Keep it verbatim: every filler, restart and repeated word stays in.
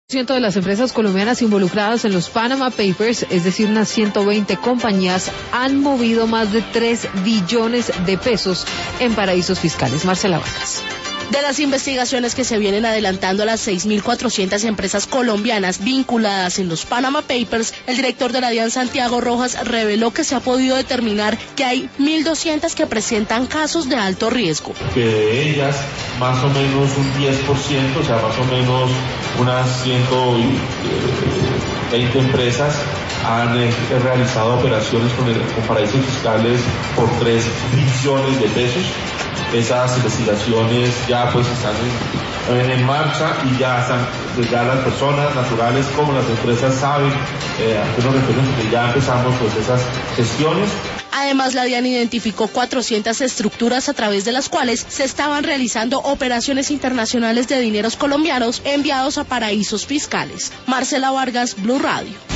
ciento de las empresas colombianas involucradas en los Panama Papers, es decir, unas ciento veinte compañías, han movido más de tres billones de pesos en paraísos fiscales. Marcela Vargas. De las investigaciones que se vienen adelantando a las seis mil cuatrocientas empresas colombianas vinculadas en los Panama Papers, el director de la DIAN, Santiago Rojas, reveló que se ha podido determinar que hay mil doscientas que presentan casos de alto riesgo. Que de ellas, más o menos un diez por ciento, o sea, más o menos unas ciento veinte empresas han eh, realizado operaciones con, el, con paraísos fiscales por tres billones de pesos. Esas investigaciones ya pues están en, en marcha y ya están, ya las personas naturales como las empresas saben eh, a qué nos referimos, que ya empezamos pues esas gestiones. Además, la DIAN identificó cuatrocientas estructuras a través de las cuales se estaban realizando operaciones internacionales de dineros colombianos enviados a paraísos fiscales. Marcela Vargas, Blue Radio.